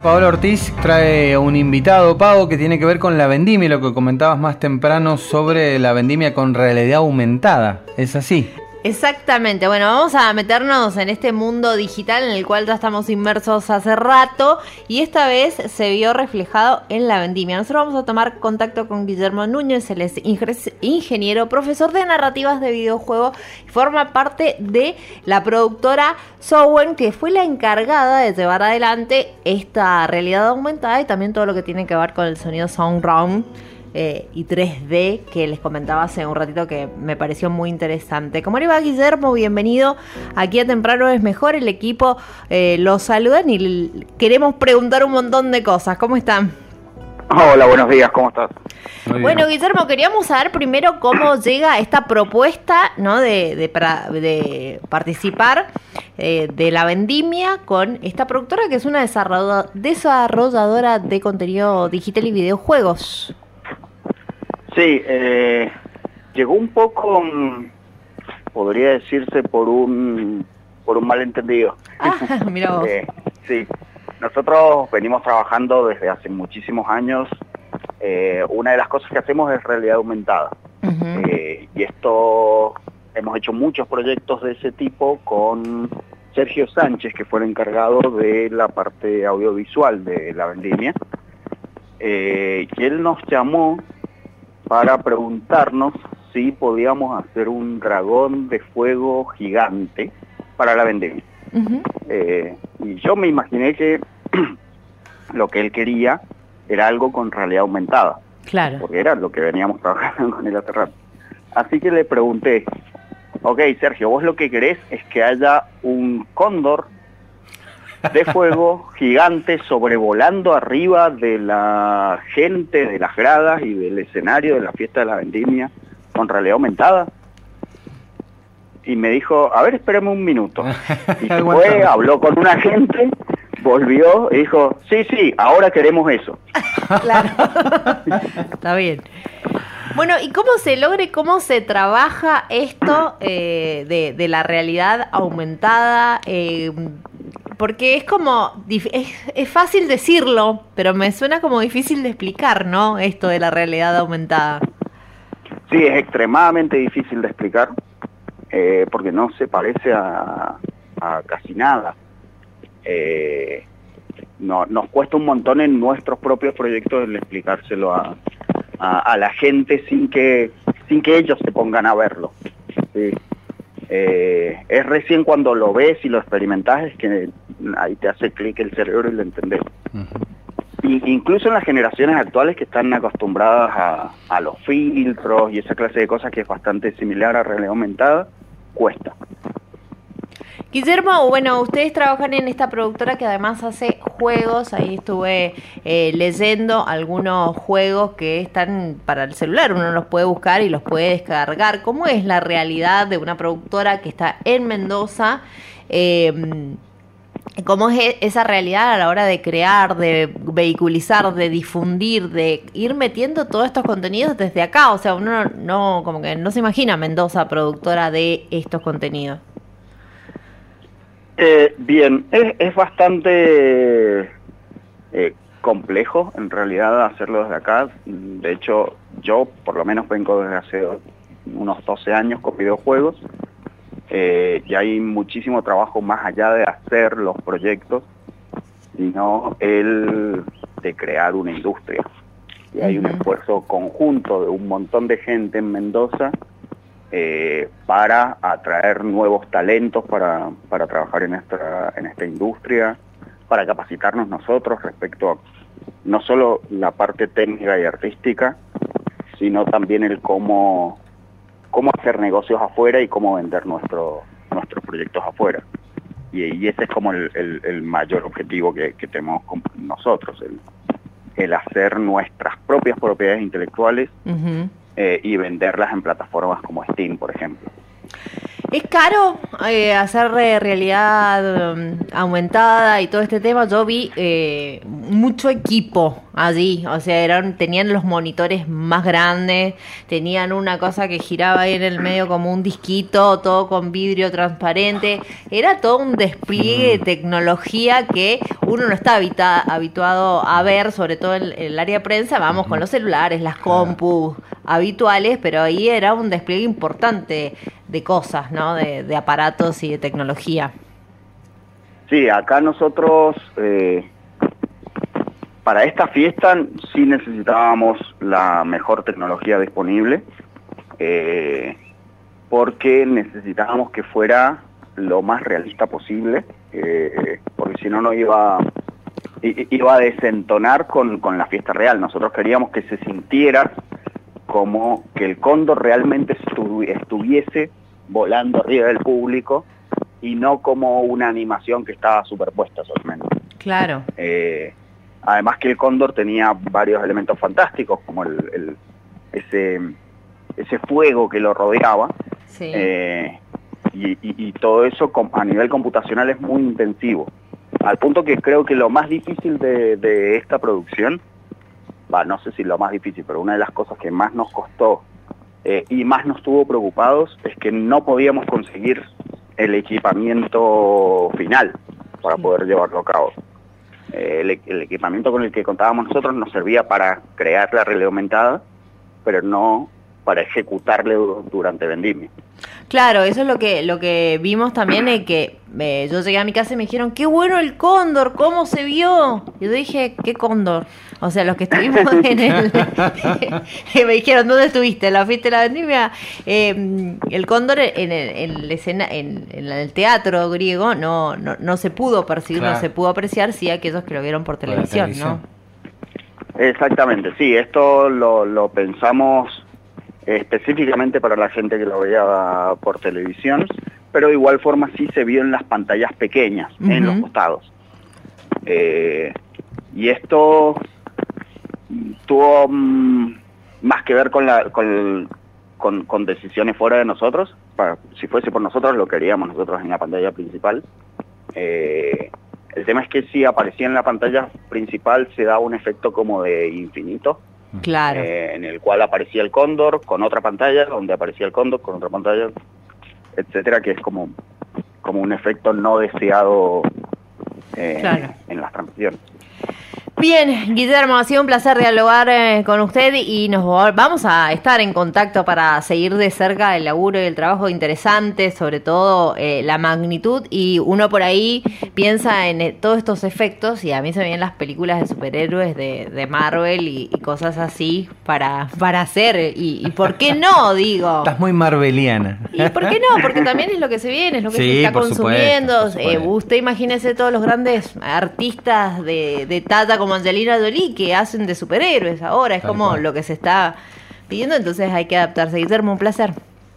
Paola Ortiz trae un invitado, Pau, que tiene que ver con la vendimia, lo que comentabas más temprano sobre la vendimia con realidad aumentada. ¿Es así? Exactamente. Bueno, vamos a meternos en este mundo digital en el cual ya estamos inmersos hace rato y esta vez se vio reflejado en la vendimia. Nosotros vamos a tomar contacto con Guillermo Núñez, él es ingeniero, profesor de narrativas de videojuegos y forma parte de la productora Sowen, que fue la encargada de llevar adelante esta realidad aumentada y también todo lo que tiene que ver con el sonido Surround y 3D que les comentaba hace un ratito, que me pareció muy interesante. ¿Cómo le va, Guillermo? Bienvenido aquí a Temprano es Mejor. El equipo los saludan y queremos preguntar un montón de cosas. ¿Cómo están? Hola, buenos días, ¿cómo estás? Bueno, Guillermo, queríamos saber primero cómo llega esta propuesta, ¿no? de participar de la vendimia con esta productora que es una desarrolladora de contenido digital y videojuegos. Sí, llegó un poco, podría decirse, por un malentendido. Mira vos. Sí, nosotros venimos trabajando desde hace muchísimos años. Una de las cosas que hacemos es realidad aumentada. Uh-huh. Y esto, hemos hecho muchos proyectos de ese tipo con Sergio Sánchez, que fue el encargado de la parte audiovisual de la vendimia. Y él nos llamó para preguntarnos si podíamos hacer un dragón de fuego gigante para la vendimia. Uh-huh. Y yo me imaginé que lo que él quería era algo con realidad aumentada. Claro. Porque era lo que veníamos trabajando con él hace rato. Así que le pregunté, ok, Sergio, vos lo que querés es que haya un cóndor de fuego gigante sobrevolando arriba de la gente, de las gradas y del escenario de la fiesta de la vendimia con realidad aumentada. Y me dijo, a ver, espérame un minuto. Y se fue, habló con una gente, volvió y dijo, sí, ahora queremos eso. Claro. Está bien. Bueno, ¿y cómo se logra y cómo se trabaja esto de la realidad aumentada? Porque es como, es fácil decirlo, pero me suena como difícil de explicar, ¿no? Esto de la realidad aumentada. Sí, es extremadamente difícil de explicar, porque no se parece a casi nada. Nos cuesta un montón en nuestros propios proyectos el explicárselo a la gente sin que ellos se pongan a verlo. Sí. Es recién cuando lo ves y lo experimentás es que ahí te hace clic el cerebro y lo entendés. Uh-huh. Incluso en las generaciones actuales que están acostumbradas a los filtros y esa clase de cosas que es bastante similar a realidad aumentada, cuesta. Guillermo, bueno, ustedes trabajan en esta productora que además hace juegos. Ahí estuve leyendo algunos juegos que están para el celular. Uno los puede buscar y los puede descargar. ¿Cómo es la realidad de una productora que está en Mendoza? ¿Cómo es esa realidad a la hora de crear, de vehiculizar, de difundir, de ir metiendo todos estos contenidos desde acá? O sea, uno no como que no se imagina Mendoza productora de estos contenidos. Bien, es bastante complejo en realidad hacerlo desde acá. De hecho, yo por lo menos vengo desde hace unos 12 años con videojuegos y hay muchísimo trabajo más allá de hacer los proyectos, sino el de crear una industria. Y hay un esfuerzo conjunto de un montón de gente en Mendoza para atraer nuevos talentos para trabajar en esta industria, para capacitarnos nosotros respecto a no solo la parte técnica y artística, sino también el cómo hacer negocios afuera y cómo vender nuestros proyectos afuera. Y ese es como el mayor objetivo que tenemos con nosotros, el hacer nuestras propias propiedades intelectuales. Uh-huh. Y venderlas en plataformas como Steam, por ejemplo. ¿Es caro hacer realidad aumentada y todo este tema? Yo vi mucho equipo allí, o sea, tenían los monitores más grandes, tenían una cosa que giraba ahí en el medio como un disquito, todo con vidrio transparente, era todo un despliegue de tecnología que uno no está habituado a ver, sobre todo en el área de prensa. Vamos con los celulares, las compus habituales, pero ahí era un despliegue importante de cosas, ¿no? De aparatos y de tecnología. Sí, acá nosotros para esta fiesta sí necesitábamos la mejor tecnología disponible, porque necesitábamos que fuera lo más realista posible, porque si no, no iba a desentonar con la fiesta real. Nosotros queríamos que se sintiera como que el cóndor realmente estuviese volando arriba del público y no como una animación que estaba superpuesta solamente. Claro. Además que el cóndor tenía varios elementos fantásticos, como ese fuego que lo rodeaba. Sí. Y todo eso a nivel computacional es muy intensivo. Al punto que creo que lo más difícil de esta producción, no sé si lo más difícil, pero una de las cosas que más nos costó y más nos tuvo preocupados es que no podíamos conseguir el equipamiento final para poder llevarlo a cabo. El equipamiento con el que contábamos nosotros nos servía para crear la realidad aumentada, pero no para ejecutarle durante vendimia. Claro, eso es lo que vimos también, que yo llegué a mi casa y me dijeron, qué bueno el cóndor, ¿cómo se vio? Y yo dije, ¿qué cóndor? O sea, los que estuvimos en me dijeron, ¿dónde estuviste? ¿La fuiste a la vendimia? El cóndor en el teatro griego no se pudo percibir, claro. No se pudo apreciar, sí aquellos que lo vieron por televisión, ¿no? Exactamente, sí, esto lo pensamos específicamente para la gente que lo veía por televisión, pero de igual forma sí se vio en las pantallas pequeñas, en los costados. Y esto tuvo más que ver con decisiones fuera de nosotros. Si fuese por nosotros, lo queríamos nosotros en la pantalla principal. El tema es que si aparecía en la pantalla principal se da un efecto como de infinito. Claro. En el cual aparecía el cóndor con otra pantalla, donde aparecía el cóndor con otra pantalla, etcétera, que es como un efecto no deseado claro. En las transmisiones. Bien, Guillermo, ha sido un placer dialogar con usted y nos vamos a estar en contacto para seguir de cerca el laburo y el trabajo interesante, sobre todo la magnitud, y uno por ahí piensa en todos estos efectos y a mí se me vienen las películas de superhéroes de Marvel y cosas así para hacer y ¿por qué no? Digo. Estás muy marveliana. ¿Y por qué no? Porque también es lo que se viene, es lo que se está consumiendo. Usted imagínese todos los grandes artistas de talla como Angelina Jolie, que hacen de superhéroes ahora, es como lo que se está pidiendo, entonces hay que adaptarse. Guillermo, un placer.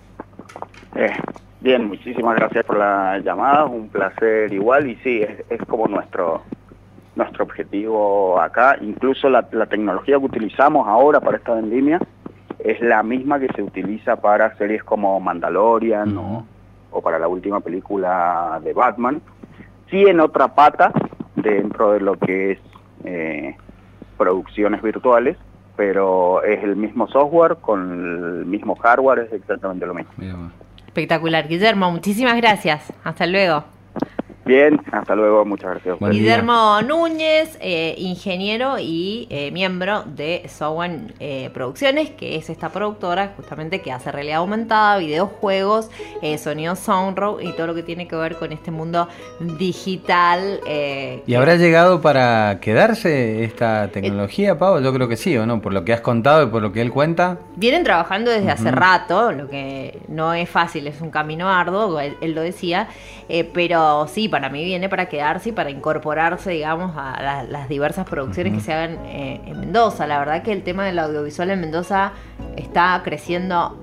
Bien, muchísimas gracias por la llamada, un placer igual, y sí, es como nuestro objetivo acá. Incluso la tecnología que utilizamos ahora para esta vendimia es la misma que se utiliza para series como Mandalorian o para la última película de Batman, sí en otra pata dentro de lo que es producciones virtuales, pero es el mismo software con el mismo hardware, es exactamente lo mismo. Espectacular, Guillermo, muchísimas gracias, hasta luego. Bien, hasta luego, muchas gracias. Guillermo Núñez, ingeniero y miembro de Sowan Producciones, que es esta productora justamente que hace realidad aumentada, videojuegos, sonido Soundrow y todo lo que tiene que ver con este mundo digital. ¿Y habrá llegado para quedarse esta tecnología, Pau? Yo creo que sí, ¿o no? Por lo que has contado y por lo que él cuenta. Vienen trabajando desde hace rato, lo que no es fácil, es un camino arduo, él lo decía, pero sí, para mí viene para quedarse y para incorporarse, digamos, a las diversas producciones que se hagan en Mendoza. La verdad que el tema del audiovisual en Mendoza está creciendo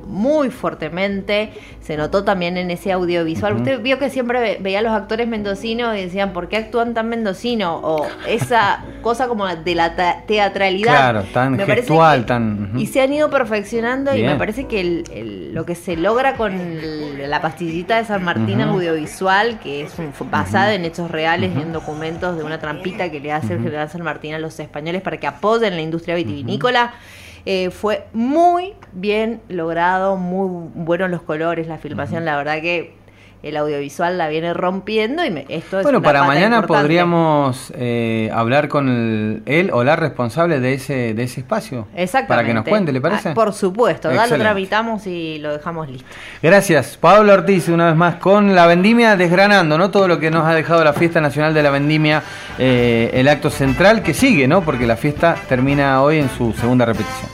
muy fuertemente, se notó también en ese audiovisual. Usted vio que siempre veía a los actores mendocinos y decían, ¿por qué actúan tan mendocino? O esa cosa como de la teatralidad. Claro, tan gestual, tan... Y se han ido perfeccionando. Bien. Y me parece que lo que se logra con la pastillita de San Martín audiovisual, que es basada en hechos reales y en documentos de una trampita que le hace el general San Martín a los españoles para que apoyen la industria vitivinícola, fue muy bien logrado, muy buenos los colores, la filmación, la verdad que el audiovisual la viene rompiendo y esto es bueno, una para pata mañana importante. podríamos hablar con él o la responsable de ese espacio. Exactamente. Para que nos cuente, ¿le parece? Por supuesto, ya lo Excelente. tramitamos y lo dejamos listo. Gracias, Pablo Ortiz, una vez más con la vendimia, desgranando, ¿no? Todo lo que nos ha dejado la Fiesta Nacional de la Vendimia, el acto central que sigue, ¿no? Porque la fiesta termina hoy en su segunda repetición.